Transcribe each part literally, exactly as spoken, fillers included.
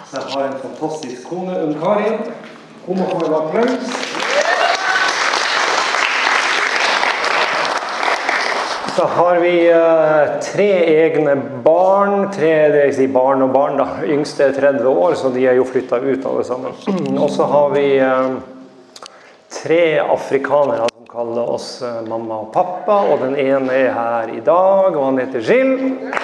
Så jeg har en fantastisk kone, Unn Karin. Hun må få en applaus. Så har vi uh, tre egne barn, tre det vil si barn og barn da. Yngste er tretti år, så de er jo flyttet ut alle sammen. Og så har vi uh, tre afrikanere som kaller oss uh, mamma og pappa, og den ene er her i dag, og han heter Gilles.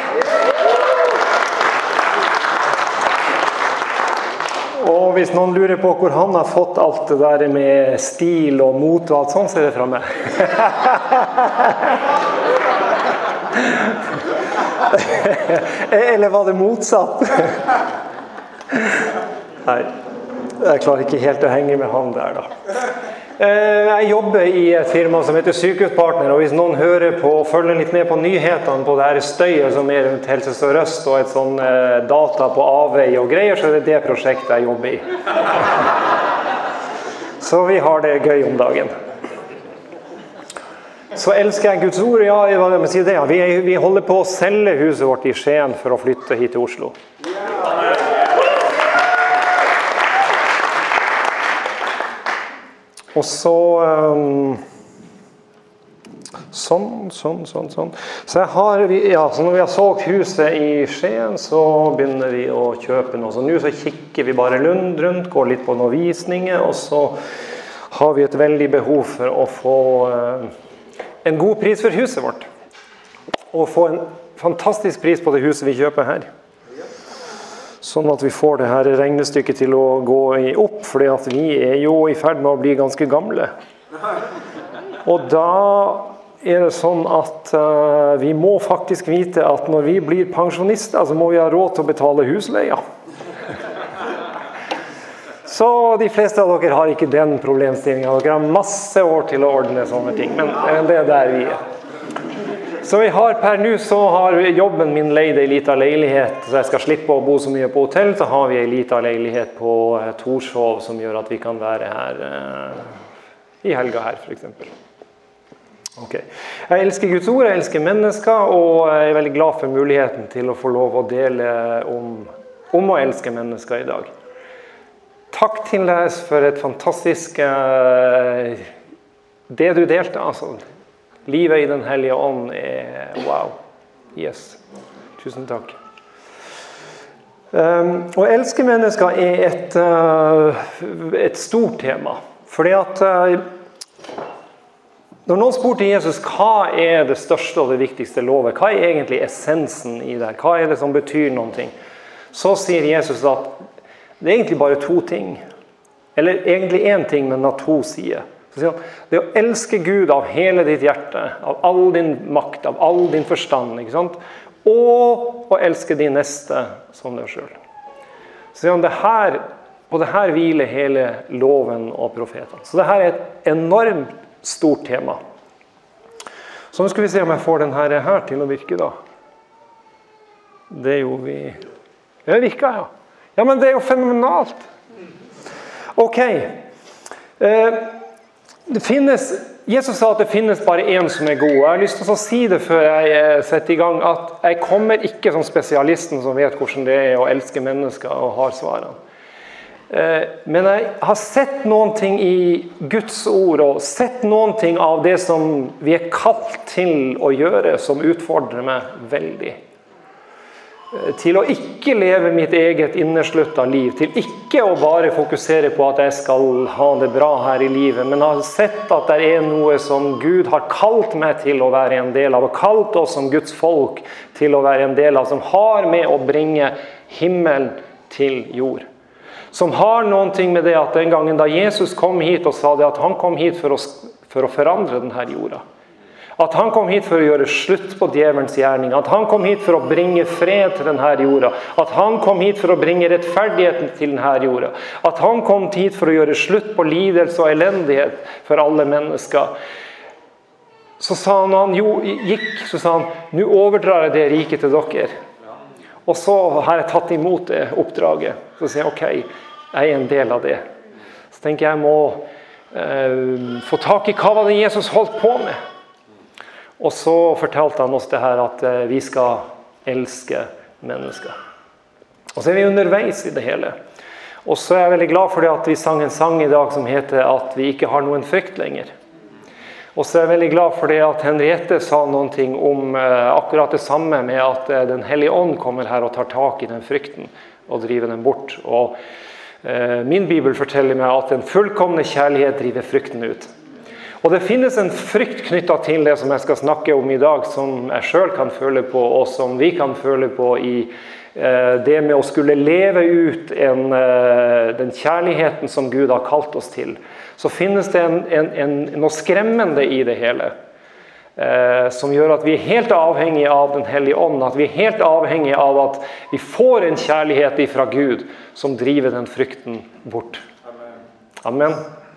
Og hvis noen lurer på hvor han har fått alt det der med stil og mot og alt sånt, så er det fra meg. Eller var det motsatt? Nei, jeg klarer ikke helt å henge med han der da. Jeg jobber i et firma som heter Sykehuspartner, og hvis noen hører på og følger litt med på nyhetene på det her støyet som er rundt Helse Sør-Øst og et sånn data på avvei og greier, så er det det prosjektet jeg jobber i. Så vi har det gøy om dagen. Så elsker jeg Guds ord, ja, jeg må si det, ja. Vi, vi holder på å selge huset vårt i Skien for å flytte hit til Oslo. Og så um, sånn, sånn, sånn, sånn. Så, jeg har, ja, så når vi har solgt huset i Skien, så begynner vi å kjøpe noe. Så nå så kikker vi bare rundt, rundt, går litt på noen visninger, og så har vi et veldig behov for å få uh, en god pris for huset vårt. Og få en fantastisk pris på det huset vi kjøper her. Sånn at vi får det her regnestykket til å gå opp, fordi at vi er jo i ferd med å bli ganske gamle. Og da er det sånn at uh, vi må faktisk vite at når vi blir pensjonister, så må vi ha råd til å betale husleia. Så de fleste av dere har ikke den problemstillingen. Dere har masse år til å ordne sånne ting, men det er der vi er. Så vi har per nå så har jobben min leid en liten leilighet, så jeg skal slippe å bo så mye på hotell, så har vi en liten leilighet på uh, Torshov som gjør at vi kan være her uh, i helga her, for eksempel. Ok. Jeg elsker Guds ord, jeg elsker mennesker, og jeg er veldig glad for muligheten til å få lov å dele om, om å elske mennesker i dag. Takk til deg for et fantastisk uh, det du delte, altså. Livet i den hellige ånd er wow. Yes. Tusen takk. Um, å elske mennesker er et, uh, et stort tema. Fordi at uh, når noen spurte Jesus, hva er det største og det viktigste lovet? Hva er egentlig essensen i det? Hva er det som betyr noen ting? Så sier Jesus at det er egentlig bare to ting. Eller egentlig en ting, men av to sider. Så sier han, det å elske Gud av hele ditt hjerte, av all din makt, av all din forstand, ikke sant? Og å elske din neste som deg selv. Så sier han, det her, på det her hviler hele loven og profeten. Så det her er et enormt stort tema. Så nå skal vi se om jeg får den her, her til å virke da. Det gjorde vi. Det virker, ja. Ja, men det er jo fenomenalt. Ok. Eh, Det finnes, Jesus sa at det finnes bare en som er god. Jeg har lyst til å si det før jeg setter i gang, at jeg kommer ikke som spesialisten som vet hvordan det er å elske mennesker og har svarene. Men jeg har sett noen ting i Guds ord og sett noen ting av det som vi er kalt til å gjøre, som utfordrer meg veldig. Til å ikke leve mitt eget innesluttet liv, til ikke å bare fokusere på at jeg skal ha det bra her i livet, men har sett at det er noe som Gud har kalt meg til å være en del av, og kalt oss som Guds folk til å være en del av, som har med å bringe himmelen til jord. Som har noen ting med det at den gangen da Jesus kom hit og sa det at han kom hit for å, for å forandre denne jorda, at han kom hit for å gjøre slutt på djevelens gjerning. At han kom hit for å bringe fred til denne jorda. At han kom hit for å bringe rettferdigheten til denne jorda. At han kom hit for å gjøre slutt på lidelse og elendighet for alle mennesker. Så sa han, når han gikk, så sa han, nå overdrar jeg det riket til dere. Og så har jeg tatt imot det oppdraget. Så sier jeg, ok, jeg er en del av det. Så tenker jeg, jeg må eh, få tak i hva var det Jesus holdt på med. Og så fortalte han oss det her at vi skal elske mennesker. Og så er vi underveis i det hele. Og så er jeg veldig glad for det at vi sang en sang i dag som heter at vi ikke har noen frykt lenger. Og så er jeg veldig glad for det at Henriette sa noen ting om uh, akkurat det samme med at uh, den hellige ånd kommer her og tar tak i den frykten og driver den bort. Og uh, min bibel forteller meg at den fullkomne kjærlighet driver frykten ut. Og det finnes en frykt knyttet til det som jeg skal snakke om i dag, som jeg selv kan føle på, og som vi kan føle på i uh, det med å skulle leve ut en, uh, den kjærligheten som Gud har kalt oss til. Så finnes det en, en, en, noe skremmende i det hele, eh, som gjør at vi er helt avhengige av den hellige ånd, at vi er helt avhengige av at vi får en kjærlighet fra Gud som driver den frykten bort. Amen.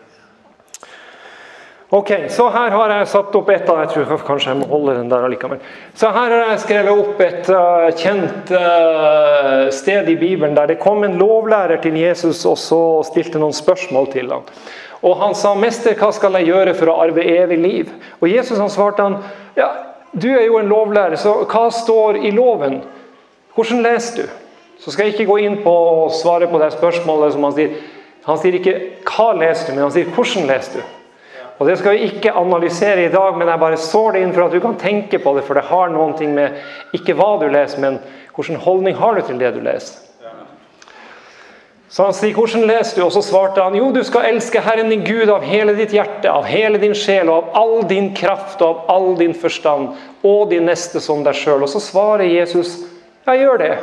Ok, så her har jeg satt opp et av, jeg tror kanskje jeg må holde den der allikevel. Så her har jeg skrevet opp et uh, kjent uh, sted i Bibelen der det kom en lovlærer til Jesus og så stilte noen spørsmål til ham. Og han sa, mester, hva skal jeg gjøre for å arve evig liv? Og Jesus han svarte han, ja, du er jo en lovlærer, så hva står i loven? Hvordan leser du? Så skal jeg ikke gå inn på å svare på det spørsmålet som han sier. Han sier ikke, hva leser du? Men han sier, hvordan leser du? Og det skal vi ikke analysere i dag, men jeg bare sår det inn for at du kan tenke på det, for det har noen ting med, ikke hva du leser, men hvordan holdning har du til det du leser. Så han sier, hvordan leser du? Og så svarte han, jo, du skal elske Herren din Gud av hele ditt hjerte, av hele din sjel, og av all din kraft, og av all din forstand, og din neste som deg selv. Og så svarer Jesus, ja, gjør det.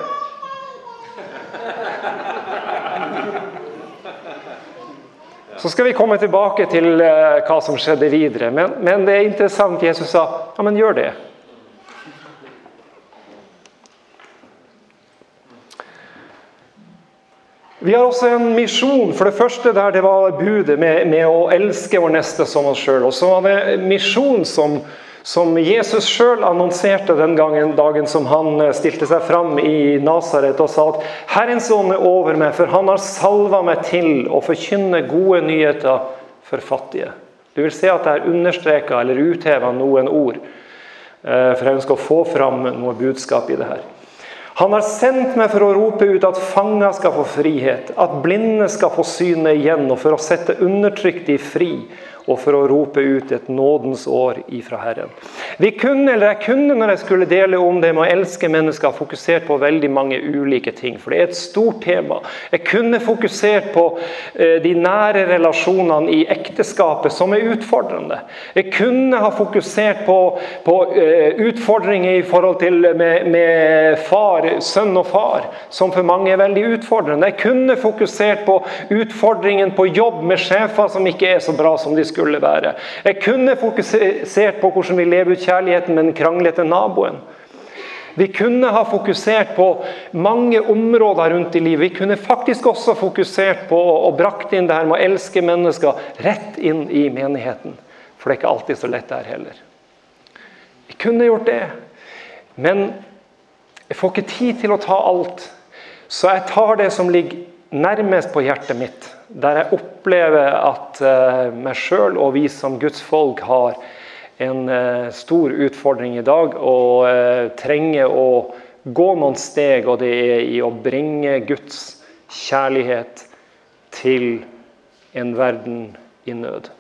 Så skal vi komme tilbake til uh, hva som skjedde videre. Men, men det er interessant, Jesus sa, ja, men gjør det. Vi har også en misjon. For det første der det var budet med, med å elske vår neste som oss selv. Og så var det en misjon som, som Jesus selv annonserte den gangen, dagen som han stilte seg fram i Nazaret og sa at Herrens ånd er over meg, for han har salvet meg til å forkynne gode nyheter for fattige. Du vil se at det er understreket eller uthevet noen ord, for jeg ønsker å få fram noe budskap i det her. Han har sendt meg for å rope ut at fanger skal få frihet, at blinde skal få syne igjen, og for å sette undertrykte i fri, og for å rope ut et nådens år ifra Herren. Vi kunne, eller jeg kunne når jeg skulle dele om det med å elske mennesker, fokusert på veldig mange ulike ting, for det er et stort tema. Jeg kunne fokusert på eh, de nære relasjonene i ekteskapet som er utfordrende. Jeg kunne ha fokusert på, på eh, utfordringer i forhold til med, med far, sønn og far, som for mange er veldig utfordrende. Jeg kunne fokusert på utfordringen på jobb med sjefer som ikke er så bra som de skulle være. Jeg kunne fokusert på hvordan vi lever ut kjærligheten med den kranglete naboen. Vi kunne ha fokusert på mange områder rundt i livet. Vi kunne faktisk også fokusert på og brakt inn det her med å elske mennesker rett inn i menigheten. For det er ikke alltid så lett der heller. Vi kunne gjort det. Men jeg får ikke tid til å ta alt. Så jeg tar det som ligger nærmest på hjertet mitt, der jeg opplever at uh, meg selv og vi som Guds folk har en uh, stor utfordring i dag, og uh, trenger å gå noen steg, og det er i å bringe Guds kjærlighet til en verden i nød.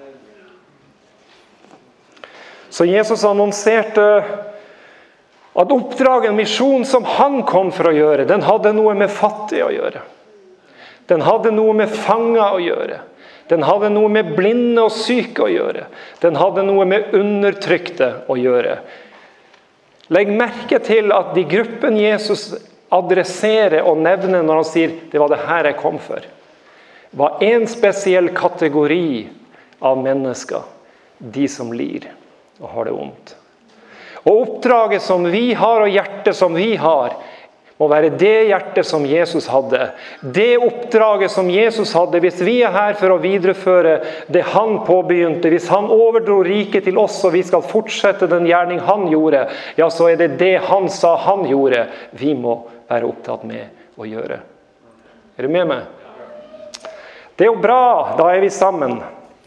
Så Jesus annonserte at oppdraget, en misjon som han kom for å gjøre, den hadde noe med fattige å gjøre. Den hadde noe med fanger å gjøre. Den hadde noe med blinde og syke å gjøre. Den hadde noe med undertrykte å gjøre. Legg merke til at de gruppen Jesus adresserer og nevner når han sier det var det her jeg kom for, var en spesiell kategori av mennesker, de som lir og har det vondt. Og oppdraget som vi har og hjertet som vi har, må være det hjertet som Jesus hadde. Det oppdraget som Jesus hadde, hvis vi er her for å videreføre det han påbegynte, hvis han overdro riket til oss og vi skal fortsette den gjerning han gjorde, ja, så er det det han sa han gjorde, vi må være opptatt med å gjøre. Er du med meg? Det er jo bra, da er vi sammen.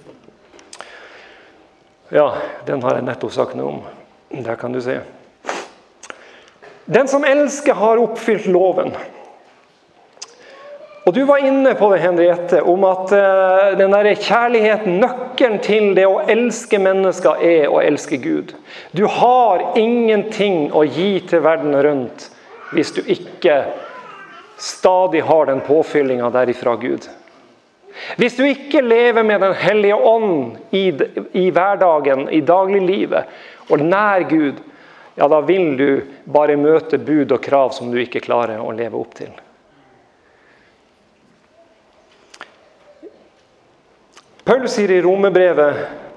Ja, den har jeg nettopp sagt noe om. Der kan du se. Den som elsker har oppfylt loven. Og du var inne på det, Henriette, om at uh, den der kjærligheten, nøkkelen til det å elske mennesker er å elske Gud. Du har ingenting å gi til verden rundt hvis du ikke stadig har den påfyllingen derifra Gud. Hvis du ikke lever med den hellige ånd i, i hverdagen, i dagliglivet, og nær Gud, ja, da vil du bare møte bud og krav som du ikke klarer å leve opp til. Paulus sier i Romerbrevet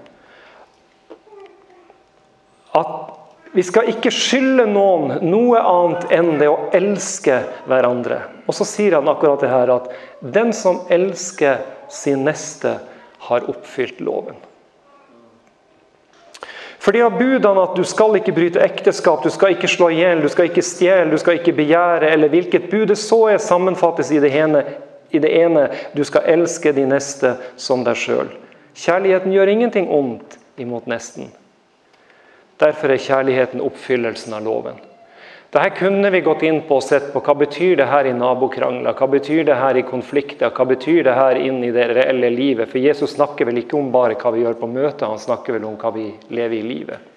at vi skal ikke skylde noen noe annet enn det å elske hverandre. Og så sier han akkurat det her at den som elsker sin neste har oppfylt loven. Fordi av budene at du skal ikke bryte ekteskap, du skal ikke slå ihjel, du skal ikke stjele, du skal ikke begjære, eller hvilket bud det så er sammenfattes i det ene, i det ene, du skal elske de neste som deg selv. Kjærligheten gjør ingenting ondt imot nesten. Derfor er kjærligheten oppfyllelsen av loven. Dette kunne vi gått inn på og sett på hva betyr det her i nabokrangler, hva betyr det her i konflikter, hva betyr det her inn i det reelle livet. For Jesus snakker vel ikke om bare hva vi gjør på møtet, han snakker vel om hva vi lever i livet.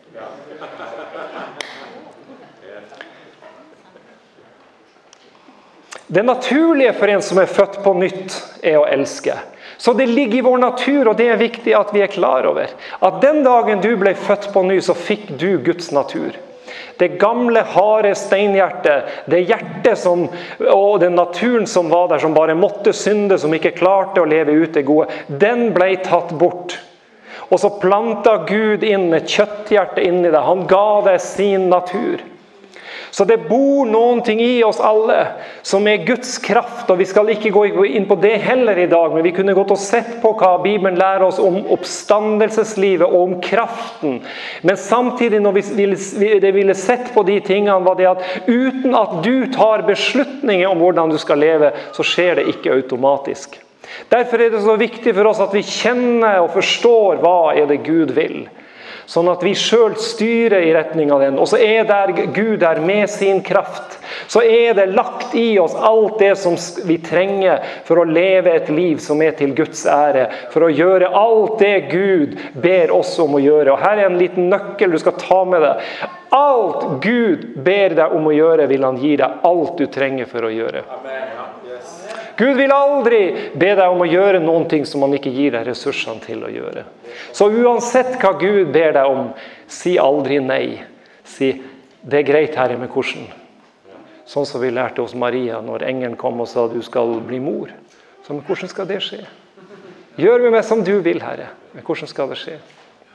Det naturlige for en som er født på nytt er å elske. Så det ligger i vår natur, og det er viktig at vi er klar over. At den dagen du ble født på ny, så fikk du Guds natur. Det gamle, harde steinhjertet, det hjertet som, og den naturen som var der, som bare måtte synde, som ikke klarte å leve ut det gode, den ble tatt bort. Og så plantet Gud inn et kjøtthjerte inn i deg. Han ga deg sin natur. Så det bor noen ting i oss alle som er Guds kraft, og vi skal ikke gå inn på det heller i dag, men vi kunne gått og sett på hva Bibelen lærer oss om oppstandelseslivet og om kraften. Men samtidig når vi ville, det ville sett på de tingene var det at uten at du tar beslutninger om hvordan du skal leve, så skjer det ikke automatisk. Derfor er det så viktig for oss at vi kjenner og forstår hva er det Gud vil. Sånn at vi selv styrer i retning av den. Og så er der Gud der med sin kraft. Så er det lagt i oss alt det som vi trenger for å leve et liv som er til Guds ære. For å gjøre alt det Gud ber oss om å gjøre. Og her er en liten nøkkel du skal ta med deg. Alt Gud ber deg om å gjøre, vil han gi deg alt du trenger for å gjøre. Gud vil aldri be deg om å gjøre noen ting som han ikke gir deg ressursene til å gjøre. Så uansett hva Gud ber deg om, si aldri nei. Si, det er greit, Herre, med hvordan. Sånn som vi lærte hos Maria når engelen kom og sa du skal bli mor. Så men hvordan skal det skje? Gjør med meg som du vil, Herre. Men hvordan skal det skje?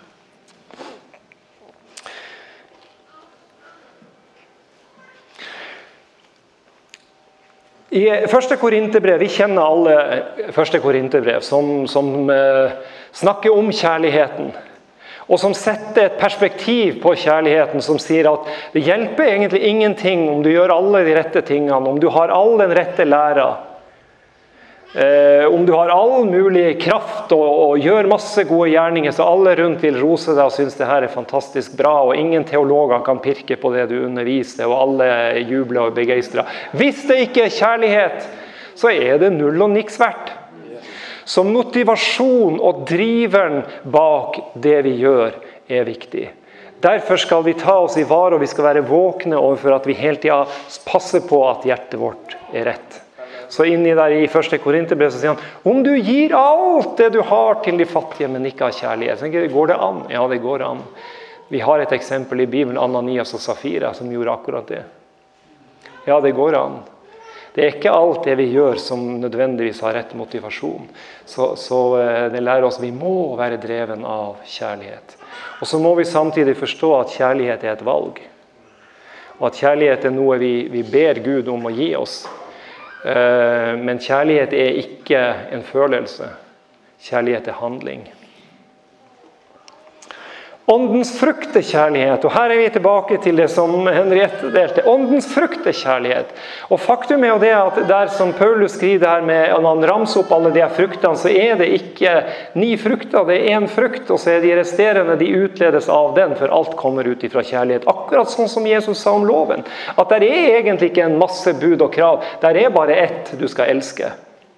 I første Korinterbrev, vi kjenner alle første Korinterbrev som, som eh, snakker om kjærligheten. Og som setter et perspektiv på kjærligheten som sier at det hjelper egentlig ingenting om du gjør alle de rette tingene, om du har all den rette læra. Eh, om du har all mulig kraft og, og gjør masse gode gjerninger, så alle rundt vil rose deg og synes det her er fantastisk bra, og ingen teologer kan pirke på det du underviser, og alle jubler og begeistrer. Hvis det ikke er kjærlighet, så er det null og niks verdt. Så motivasjon og driveren bak det vi gjør er viktig. Derfor skal vi ta oss i vare, og vi skal være våkne overfor at vi hele tiden passer på at hjertet vårt er rett. Så inni der i første Korinterbrev så sier han, om du gir alt det du har til de fattige, men ikke har kjærlighet, så går det an? Ja, det går an. Vi har et eksempel i Bibelen, Ananias og Safira, som gjorde akkurat det. Ja, det går an. Det er ikke alt det vi gjør som nødvendigvis har rett motivasjon. Så, så det lærer oss, vi må være dreven av kjærlighet. Og så må vi samtidig forstå at kjærlighet er et valg. Og at kjærlighet er noe vi, vi ber Gud om å gi oss. Men kjærlighet er ikke en følelse. Kjærlighet er handling. Åndens frukt er kjærlighet, og her er vi tilbake til det som Henriette delte. Åndens frukt er kjærlighet. Og faktum er jo det at der som Paulus skriver her med, når han ramser opp alle de fruktene, så er det ikke ni frukter, det er en frukt, og så er de resterende, de utledes av den, for alt kommer ut ifra kjærlighet. Akkurat sånn som Jesus sa om loven. At der er egentlig ikke en masse bud og krav, der er bare ett du skal elske.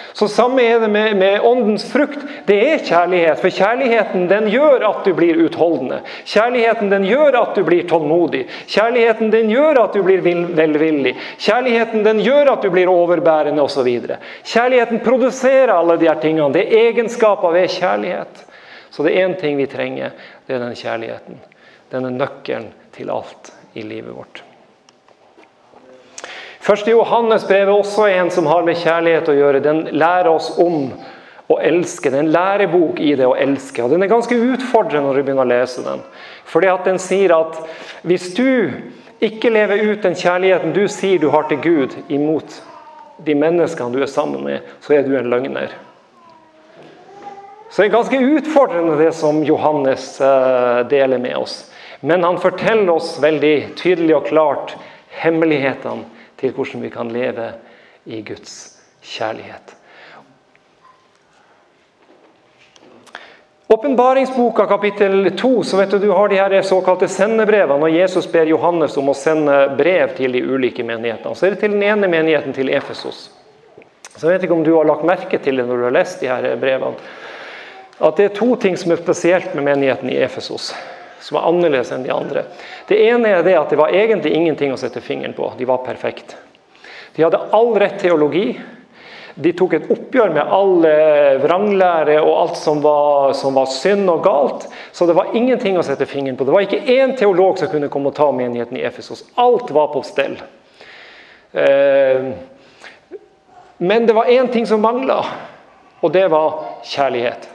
Så samme er det med, med åndens frukt. Det er kjærlighet, for kjærligheten den gjør at du blir utholdende. Kjærligheten den gjør at du blir tålmodig. Kjærligheten den gjør at du blir velvillig. Kjærligheten den gjør at du blir overbærende og så videre. Kjærligheten produserer alle de her tingene. Det er egenskaper ved kjærlighet. Så det er en ting vi trenger, det er den kjærligheten. Den er nøkkelen til alt i livet vårt. Første Johannes brev er også en som har med kjærlighet å gjøre. Den lærer oss om å elske. Det er en lærebok i det å elske. Og den er ganske utfordrende når du begynner å lese den. Fordi at den sier at hvis du ikke lever ut den kjærligheten du sier du har til Gud imot de menneskene du er sammen med, så er du en løgner. Så det er ganske utfordrende det som Johannes deler med oss. Men han forteller oss veldig tydelig og klart hemmelighetene til hvordan vi kan leve i Guds kjærlighet. Åpenbaringsboka kapittel to, så vet du, du har de her såkalte sendebrevene, og Jesus ber Johannes om å sende brev til de ulike menighetene. Så er det til den ene menigheten til Efesos. Så jeg vet ikke om du har lagt merke til det når du har lest de her brevene, at det er to ting som er spesielt med menigheten i Efesos, som var annerledes enn de andre. Det ene er det at det var egentlig ingenting å sette fingeren på. De var perfekt. De hadde all rett teologi. De tok et oppgjør med all vranglære og alt som var, som var synd og galt. Så det var ingenting å sette fingeren på. Det var ikke én teolog som kunne komme og ta menigheten i Efesos. Alt var på stell. Men det var en ting som manglet, og det var kjærlighet.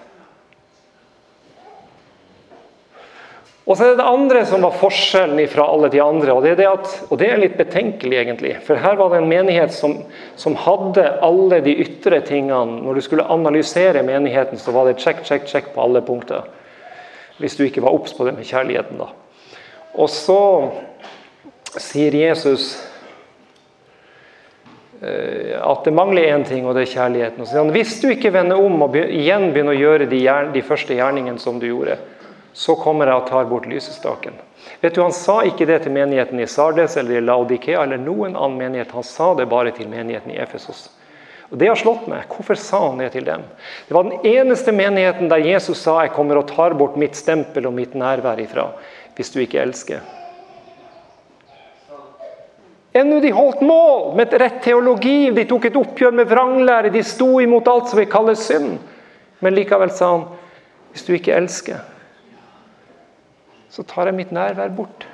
Og så er det det andre som var forskjellen fra alle de andre, og det er, det at, og det er litt betenkelig egentlig, for her var det en menighet som, som hadde alle de ytre tingene. Når du skulle analysere menigheten, så var det check, check, check på alle punkter, hvis du ikke var obs på det med kjærligheten da. Og så sier Jesus uh, at det mangler en ting, og det er kjærligheten. Og så sier han, hvis du ikke vender om og be, igjen begynner å gjøre de, de første gjerningene som du gjorde, så kommer jeg og tar bort lysestaken. Vet du, han sa ikke det til menigheten i Sardes eller i Laodikea eller noen annen menighet. Han sa det bare til menigheten i Efesos. Og det har slått meg. Hvorfor sa han det til dem? Det var den eneste menigheten der Jesus sa, jeg kommer og tar bort mitt stempel og mitt nærvær ifra, hvis du ikke elsker. Ennå de holdt mål med rett teologi, de tok et oppgjør med vranglære, de sto imot alt som vi kaller synd. Men likevel sa han, hvis du ikke elsker, så tar jeg mitt nærvær bort.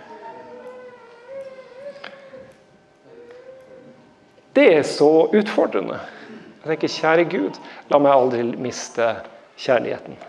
Det er så utfordrende. Jeg tenker, kjære Gud, la meg aldri miste kjærligheten.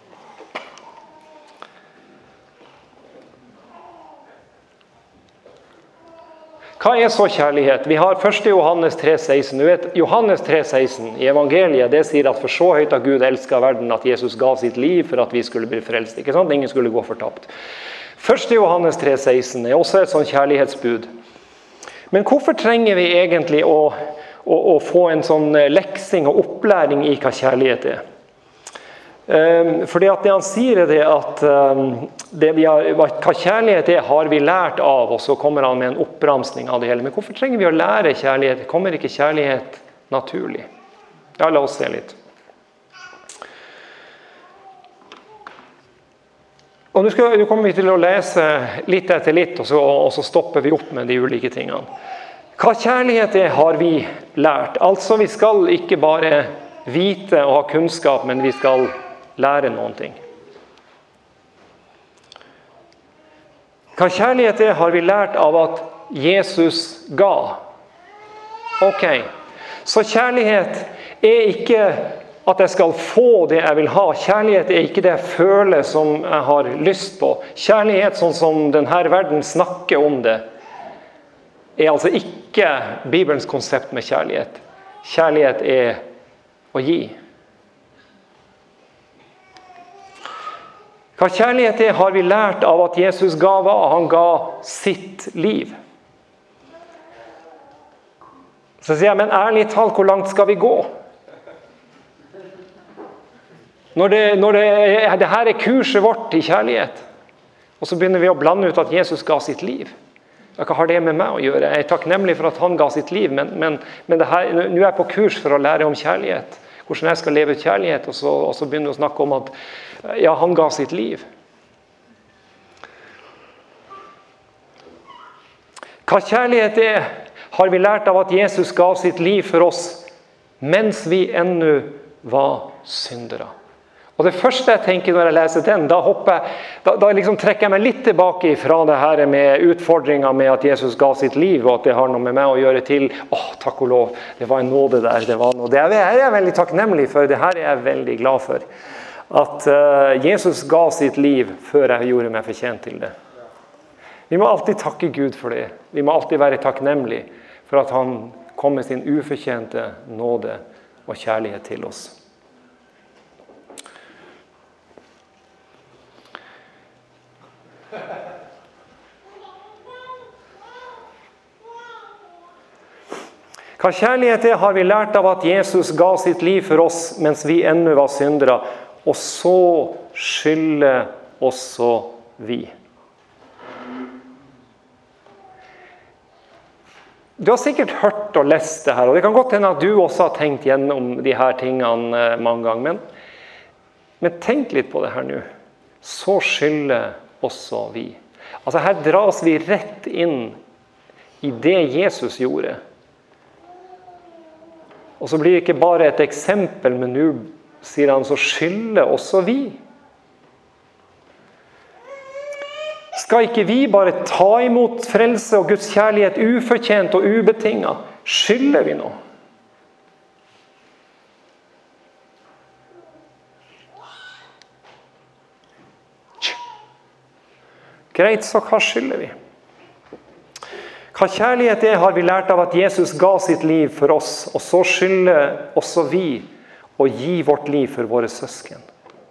Hva er så kjærlighet? Vi har første Johannes tre seksten. Du vet, Johannes tre seksten i evangeliet, det sier at for så høyt av Gud elsket verden at Jesus gav sitt liv for at vi skulle bli frelst. Ikke sant? Ingen skulle gå fortapt. første Johannes tre seksten er også et sånn kjærlighetsbud. Men hvorfor trenger vi egentlig å, å, å få en sånn leksing og opplæring i hva kjærlighet er? Um, fordi at det han sier er det at um, det vi har, hva kjærlighet er, har vi lært av, og så kommer han med en oppramsning av det hele. Men hvorfor trenger vi å lære kjærlighet? Kommer ikke kjærlighet naturlig? Ja, la oss se litt. Og nå, skal, nå kommer vi til å lese litt etter litt, og så, og så stopper vi opp med de ulike tingene. Hva kjærlighet er, har vi lært. Altså, vi skal ikke bare vite og ha kunnskap, men vi skal lære noen ting. Hva kjærlighet er, har vi lært av at Jesus ga. Ok, så kjærlighet er ikke at jeg skal få det jeg vil ha. Kjærlighet er ikke det jeg føler som jeg har lyst på. Kjærlighet, sånn som denne verden snakker om det, er altså ikke Bibelens konsept med kjærlighet. Kjærlighet er å gi. Hva kjærlighet er, har vi lært av at Jesus ga hva? Han ga sitt liv. Så sier jeg, men ærlig talt, hvor langt skal vi gå? Når det, når det, det her er kurset vårt i kjærlighet, og så begynner vi å blande ut at Jesus ga sitt liv. Ja, hva har det med meg å gjøre? Jeg er takknemlig for at han ga sitt liv, men, men, men det her, nå er jeg på kurs for å lære om kjærlighet. Hvordan jeg skal leve ut kjærlighet, og så, og så begynner vi å snakke om at ja, han ga sitt liv. Hva kjærlighet er, har vi lært av at Jesus ga sitt liv for oss, mens vi ennå var syndere. Og det første jeg tenker når jeg leser den, da, hopper jeg, da, da liksom trekker jeg meg litt tilbake fra det her med utfordringen med at Jesus ga sitt liv, og at det har noe med meg å gjøre til, åh, takk og lov, det var en nåde der, det var noe. Det er jeg veldig takknemlig for, det her er jeg veldig glad for. At uh, Jesus ga sitt liv før jeg gjorde meg fortjent til det. Vi må alltid takke Gud for det. Vi må alltid være takknemlig for at han kom med sin ufortjente nåde og kjærlighet til oss. Hva kjærlighet er, har vi lært av at Jesus ga sitt liv for oss mens vi ennå var syndere, og så skylder også vi. Du har sikkert hørt og lest det her, og det kan godt hende at du også har tenkt gjennom de her tingene mange ganger, men, men tenk litt på det her nå. Så skylder også vi. Altså her dras vi rett inn i det Jesus gjorde. Og så blir det ikke bare et eksempel, men nå sier han så skylder også vi. Skal ikke vi bare ta imot frelse og Guds kjærlighet ufortjent og ubetinget? Skylder vi noe? Greit, så hva skylder vi? Hva kjærlighet er, har vi lært av at Jesus ga sitt liv for oss, og så skylder også vi å gi vårt liv for våre søsken.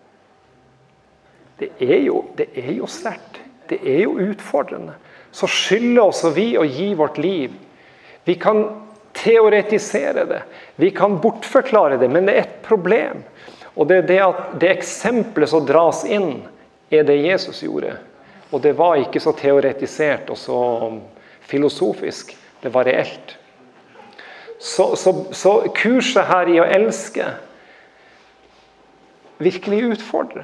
Det er jo, det er jo sterkt. Det er jo utfordrende. Så skylder også vi å gi vårt liv. Vi kan teoretisere det. Vi kan bortforklare det, men det er et problem. Og det er det at det eksempelet som dras inn, er det Jesus gjorde. Og det var ikke så teoretisert og så filosofisk. Det var reelt. Så, så, så kurset her i å elske virkelig utfordrer.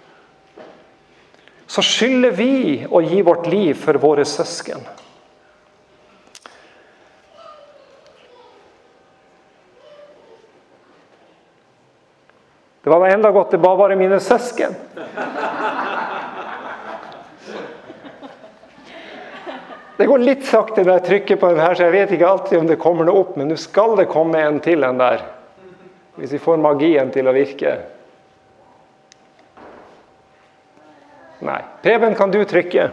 Så skylder vi å gi vårt liv for våre søsken. Det var enda godt, det var bare mine søsken. Det går litt sakte når jeg trykker på den her, så jeg vet ikke alltid om det kommer noe opp, men nå skal det komme en til en der. Hvis vi får magien til å virke. Nei. Preben, kan du trykke?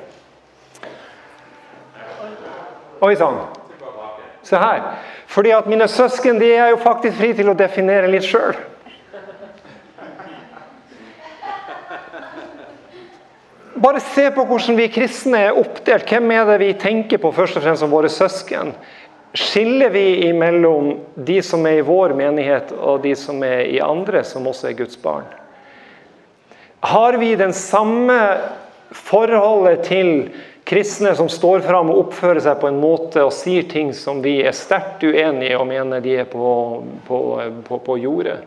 Oi sann. Se her. Fordi at mine søsken, de er jo faktisk fri til å definere litt selv. Bare se på hvordan vi kristne er oppdelt. Hvem er det vi tenker på først og fremst som våre søsken? Skiller vi imellom de som er i vår menighet og de som er i andre, som også er Guds barn? Har vi den samme forholdet til kristne som står fram og oppfører seg på en måte og sier ting som vi er sterkt uenige og mener de er på, på, på, på jordet?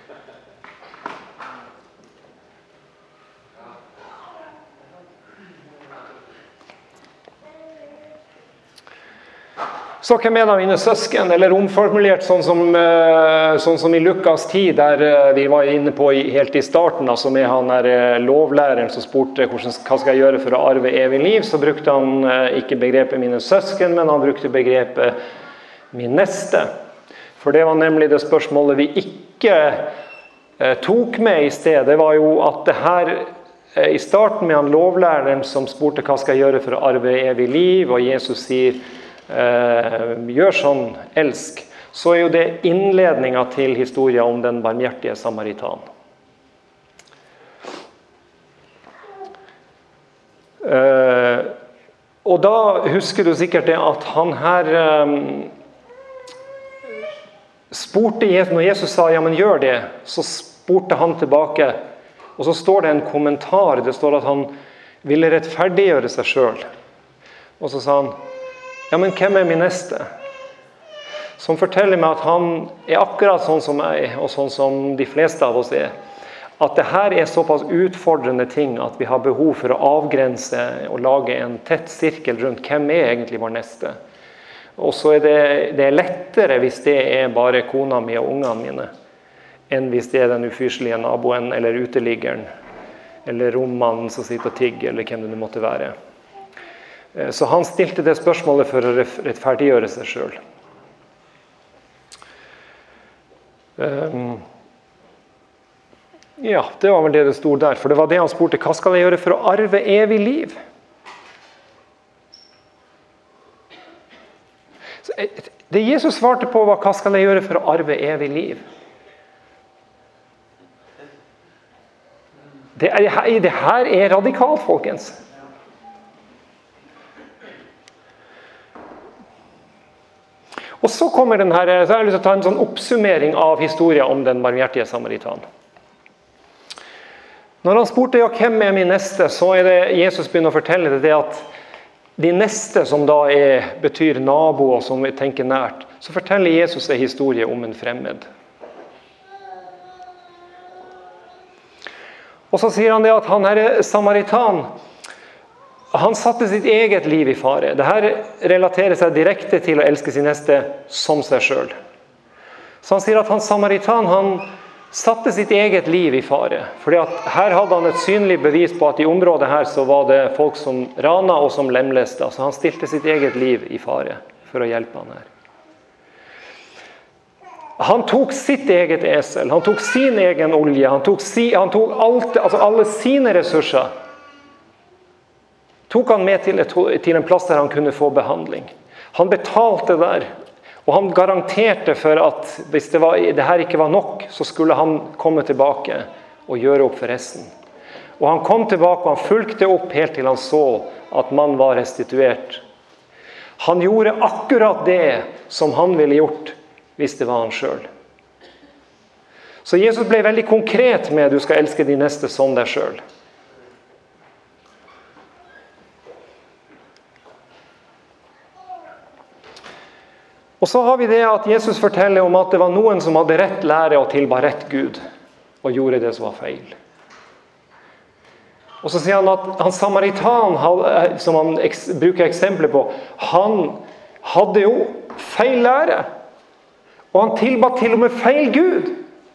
Så hvem er da mine søsken, eller omformulert sånn som, sånn som i Lukas tid, der vi var inne på helt i starten, altså med han der lovlæreren som spurte hvordan, hva skal jeg gjøre for å arve evig liv, så brukte han ikke begrepet mine søsken, men han brukte begrepet min neste. For det var nemlig det spørsmålet vi ikke tok med i sted. Det var jo at det her, i starten med han lovlæreren som spurte hva skal jeg gjøre for å arve evig liv, og Jesus sier, Uh, gjør sånn, elsk, så er jo det innledningen til historien om den barmhjertige samaritan. Uh, og da husker du sikkert det at han her um, spurte Jesus, når Jesus sa ja, men gjør det, så spurte han tilbake, og så står det en kommentar, det står at han ville rettferdiggjøre seg selv, og så sa han, ja, men hvem er min neste? Som forteller meg at han er akkurat sånn som meg, og sånn som de fleste av oss er. At det her er såpass utfordrende ting at vi har behov for å avgrense og lage en tett sirkel rundt hvem er egentlig vår neste. Og så er det, det er lettere hvis det er bare kona mi og ungene mine, enn hvis det er den ufyselige naboen eller uteliggeren, eller rommannen som sitter og tigger, eller hvem det nå måtte være. Så han stilte det spørsmålet for å rettferdiggjøre seg selv. Um, ja, det var vel det det stod der, for det var det han spurte, hva skal jeg gjøre for å arve evig liv? Så, det Jesus svarte på var, hva skal jeg gjøre for å arve evig liv? Det, er, det her er radikalt, folkens. Og så kommer den her, så har jeg lyst til å ta en sånn oppsummering av historien om den barmhjertige samaritan. Når han spurte, ja, hvem er min neste, så er det Jesus begynner å fortelle det, det at de neste som da er, betyr naboer som vi tenker nært, så forteller Jesus en historie om en fremmed. Og så sier han det at han her samaritan, han satte sitt eget liv i fare. Dette relaterer seg direkte til å elske sin neste som seg selv. Så han sier at han samaritan, han satte sitt eget liv i fare. Fordi at her hadde han et synlig bevis på at i området her så var det folk som rana og som lemleste. Så han stilte sitt eget liv i fare for å hjelpe han her. Han tok sitt eget esel, han tok sin egen olje, han tok, si, han tok alt, altså alle sine ressurser. Tok han med til, et, til en plass der han kunne få behandling. Han betalte der, og han garanterte for at hvis det, var, det her ikke var nok, så skulle han komme tilbake og gjøre opp for resten. Og han kom tilbake, og han fulgte opp helt til han så at man var restituert. Han gjorde akkurat det som han ville gjort hvis det var han selv. Så Jesus ble veldig konkret med at du skal elske de neste som deg selv. Og så har vi det at Jesus forteller om at det var noen som hadde rett lære og tilba rett Gud, og gjorde det som var feil. Og så sier han at han samaritan, som han bruker eksempler på, han hadde jo feil lære, og han tilba til og med feil Gud.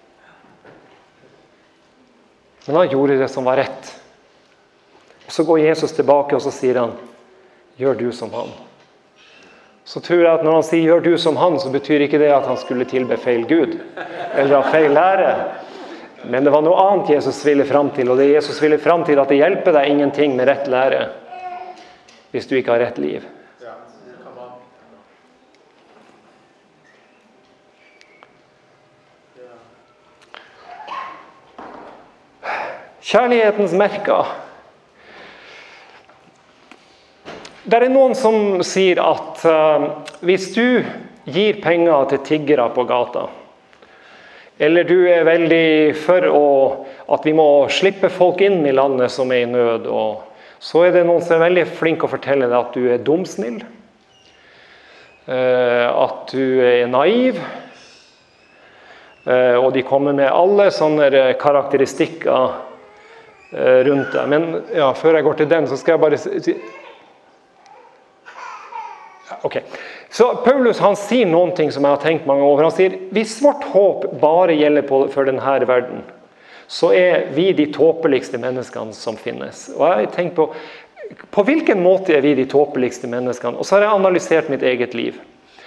Men han gjorde det som var rett. Og så går Jesus tilbake og så sier han, gjør du som han. Så tror jeg at når han sier, gjør du som han, så betyr ikke det at han skulle tilbe feil Gud, eller ha feil lære. Men det var noe annet Jesus ville frem til, og det Jesus ville frem til at det hjelper deg ingenting med rett lære, hvis du ikke har rett liv. Kjærlighetens merker. Det er noen som sier at uh, hvis du gir penger til tiggere på gata, eller du er veldig for å, at vi må slippe folk inn i landet som er i nød, og så er det noen som er veldig flink å fortelle deg at du er dumsnill, uh, at du er naiv, uh, og de kommer med alle sånne karakteristikker uh, rundt deg. Men ja, før jeg går til den, så skal jeg bare si... Ok, så Paulus han sier noen ting som jeg har tenkt mange over. Han sier, hvis vårt håp bare gjelder på, for denne verden, så er vi de tåpeligste menneskene som finnes. Og jeg har tenkt på, på hvilken måte er vi de tåpeligste menneskene? Og så har jeg analysert mitt eget liv.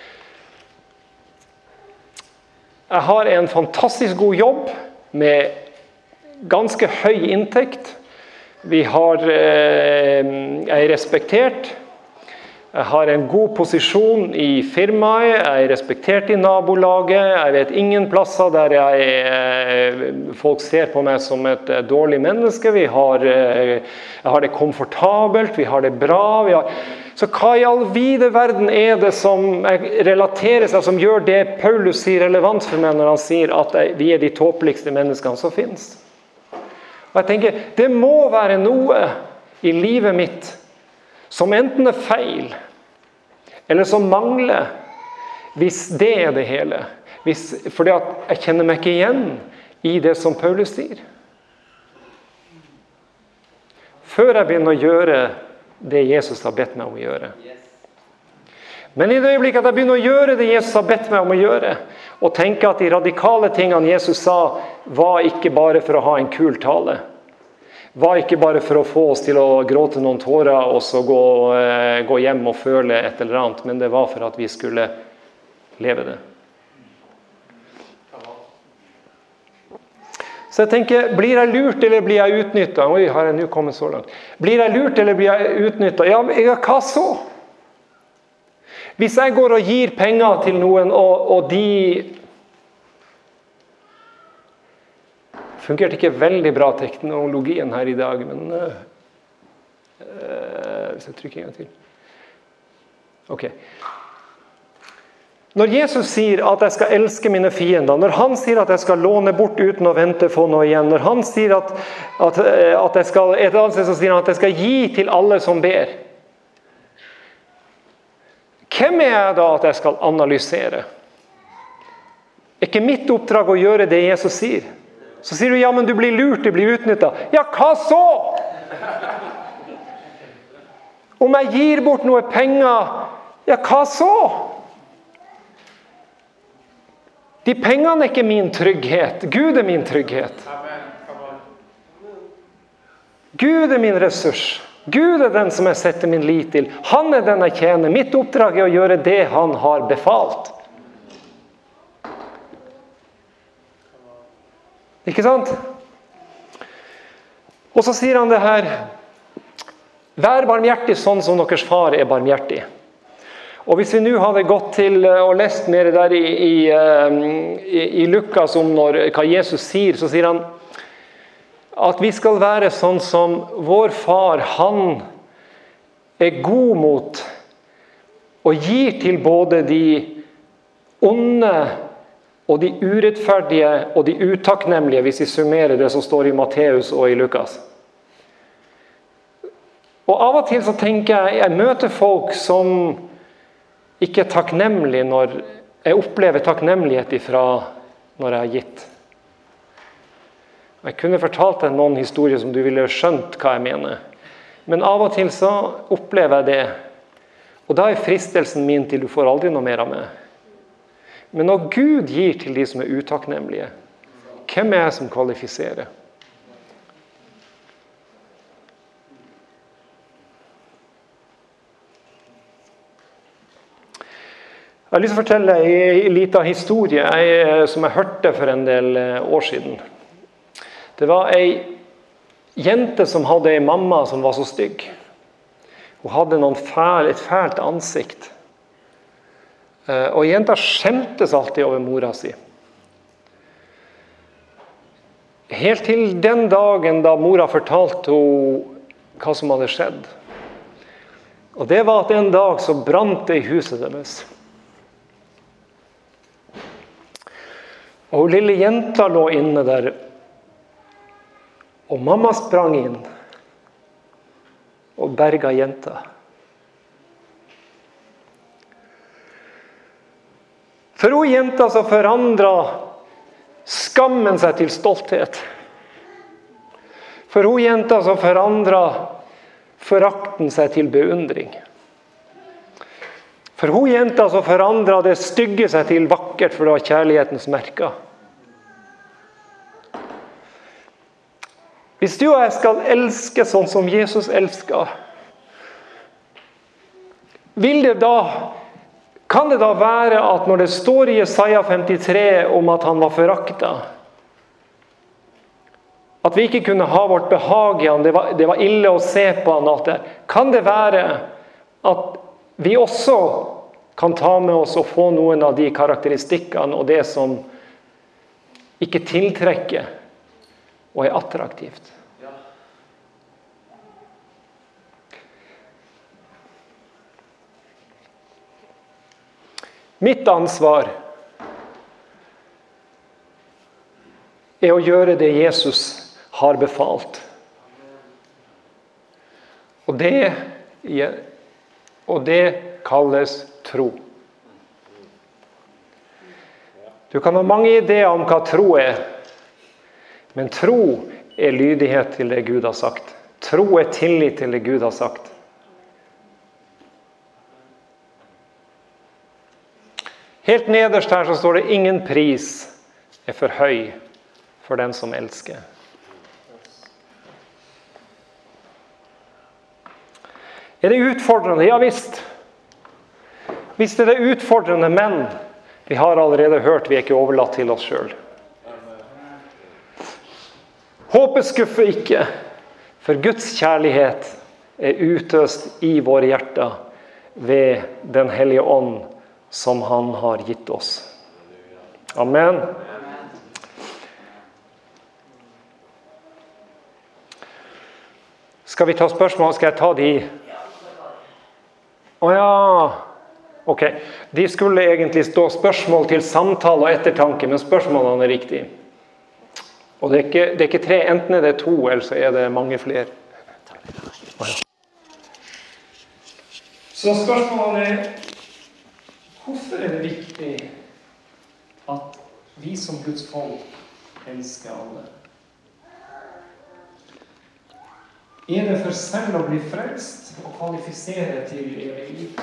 Jeg har en fantastisk god jobb med ganske høy inntekt. Vi har, eh, jeg er respektert. Jeg har en god posisjon i firmaet, jeg er respektert i nabolaget, jeg vet ingen plasser der jeg, folk ser på meg som et dårlig menneske. Vi har, jeg har det komfortabelt, vi har det bra. Vi har, så hva i all vide verden er det som relaterer seg, som gjør det Paulus sier relevant for meg når han sier at vi er de tåpeligste menneskene som finnes? Og jeg tenker, det må være noe i livet mitt som enten er feil, eller som mangler, hvis det er det hele. Hvis, fordi at jeg kjenner meg ikke igjen i det som Paulus sier. Før jeg begynner å gjøre det Jesus har bedt meg om å gjøre. Men i det øyeblikket at jeg begynner å gjøre det Jesus har bedt meg om å gjøre, og tenker at de radikale tingene Jesus sa, var ikke bare for å ha en kul tale. Var ikke bare for å få oss til å gråte noen tårer, og så gå, eh, gå hjem og føle et eller annet, men det var for at vi skulle leve det. Så jeg tenker, blir jeg lurt eller blir jeg utnyttet? Oi, har jeg nå kommet så langt? Blir jeg lurt eller blir jeg utnyttet? Ja, men hva så? Hvis jeg går og gir penger til noen, og, og de... Fungerte ikke veldig bra teknologien her i dag, men... Uh, hvis jeg trykker en gang til. Ok. Når Jesus sier at jeg skal elske mine fiender, når han sier at jeg skal låne bort uten å vente få noe igjen, når han sier at, at, at jeg skal, et annet sted så sier han at jeg skal gi til alle som ber, hvem er jeg da at jeg skal analysere? Er ikke mitt oppdrag å gjøre det Jesus sier? Så sier du, ja, men du blir lurt, du blir utnyttet. Ja, hva så? Om jeg gir bort noe penger, ja, hva så? De pengene er ikke min trygghet. Gud er min trygghet. Gud er min ressurs. Gud er den som jeg setter min lit til. Han er den jeg tjener. Mitt oppdrag er å gjøre det han har befalt. Ikke sant? Og så sier han det her. Vær barmhjertig sånn som deres far er barmhjertig. Og hvis vi nå hadde gått til og lest mer der i, i, i, i Lukas om når, hva Jesus sier, så sier han at vi skal være sånn som vår far, han er god mot og gir til både de onde og de urettferdige og de utakknemlige, hvis vi summerer det som står i Matteus og i Lukas. Og av og til så tenker jeg, jeg møter folk som ikke er takknemlig når jeg opplever takknemlighet ifra når jeg har gitt. Jeg kunne fortalt deg noen historier som du ville skjønt hva jeg mener. Men av og til så opplever jeg det. Og da er fristelsen min til du får aldri noe mer av meg. Men når Gud gir til de som er utakknemlige, hvem er jeg som kvalifiserer? Jeg har lyst til å fortelle en liten historie jeg, som jeg hørte for en del år siden. Det var en jente som hadde en mamma som var så stygg. Hun hadde noen fæl, et fælt ansikt. Og jenta skjemtes alltid over mora si. Helt til den dagen da mora fortalte henne hva som hadde skjedd. Og det var at en dag så brant det i huset deres. Og lille jenta lå inne der, og mamma sprang inn og berga jenta. For hun jenta så forandret skammen seg til stolthet. For hun jenta så forandret forakten seg til beundring. For hun jenta så forandret det stygge seg til vakkert, for det var kjærlighetens merker. Hvis du og jeg skal elske sånn som Jesus elsker, vil det da, kan det da være at når det står i Jesaja femtitre om at han var foraktet, at vi ikke kunne ha vårt behag i han, det var, det var ille å se på han, alt det. Kan det være at vi også kan ta med oss og få noen av de karakteristikkene og det som ikke tiltrekker og er attraktivt? Mitt ansvar er å gjøre det Jesus har befalt. Og det, og det kalles tro. Du kan ha mange ideer om hva tro er, men tro er lydighet til det Gud har sagt. Tro er tillit til det Gud har sagt. Helt nederst her så står det ingen pris er for høy for den som elsker. Er det utfordrende? Ja visst. Visst er det utfordrende, men vi har allerede hørt, vi er ikke overlatt til oss selv. Håpet skuffer ikke, for Guds kjærlighet er utøst i våre hjerter ved den hellige ånd som han har gitt oss. Amen. Skal vi ta spørsmål? Skal jeg ta de? Å ja, ok. De skulle egentlig stå spørsmål til samtale og ettertanke, men spørsmålene er riktige. Og det er, ikke, det er ikke tre, enten er det to, eller så er det mange flere. Så spørsmålet er, hvorfor er det viktig at vi som Guds folk elsker alle? Er det for selv å bli frelst og kvalifisere til evig liv?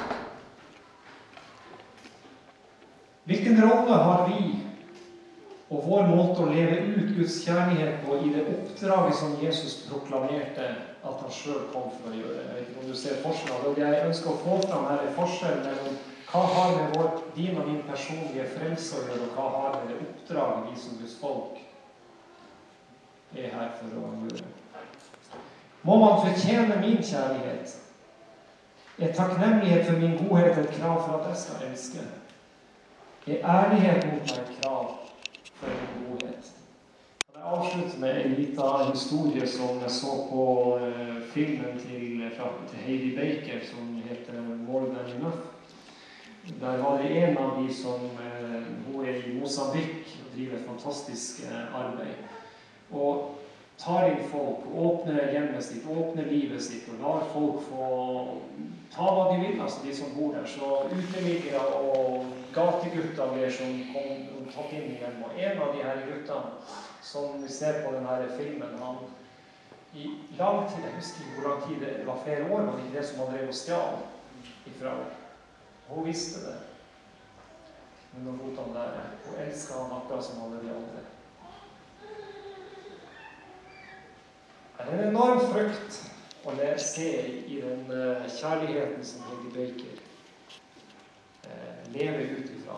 Hvilken rolle har vi og vår måte å leve ut Guds kjærlighet på i det oppdraget som Jesus proklamerte at han selv kom for å gjøre? Jeg vet ikke om du ser forskjellen. Og det jeg ønsker å få fram her er forskjellen mellom hva har med vår, din og min personlige frelse å gjøre, og hva har med det oppdraget vi som Guds folk er her for å gjøre. Må man fortjene min kjærlighet? Er takknemlighet for min godhet et krav for at jeg skal elske? Er ærlighet mot meg et krav for min godhet? Jeg avslutter med en liten historie som jeg så på uh, filmen til, til Heidi Baker, som heter More Than Enough. Der var det en av de som uh, hun er i Mosambik og driver et fantastisk uh, arbeid. Og tar inn folk, åpner hjemmet sitt, åpner livet sitt, og lar folk få ta hva de vil, altså de som bor der. Så uteliggere og gategutter blir som kom tatt inn igjen. Og en av de her guttene som vi ser på denne filmen, han i lang tid, jeg husker ikke hvor lang tid det var, flere år, var det ikke det som han drev og stjal ifra. Hun visste det. Men nå lot han der, og elsket han akkurat som alle de andre. Det er en enorm frykt å se i den uh, kjærligheten som Heidi Baker uh, lever ut ifra.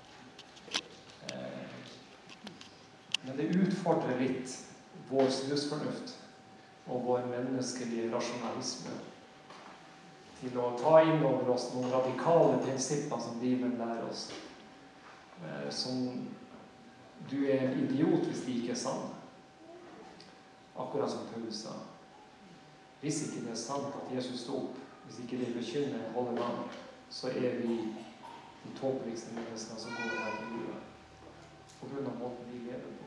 Uh, men det utfordrer litt vår snusfornuft og vår menneskelige rasjonalisme til å ta inn over oss noen radikale prinsipper som Bibelen lærer oss. Uh, som du er en idiot hvis de ikke er sanne. Akkurat som Paulus sa. Hvis ikke det er sant at Jesus sto opp, hvis ikke det bekynner holder man, så er vi de tåpeligste menneskene som går her til livet. På grunn av måten vi lever på.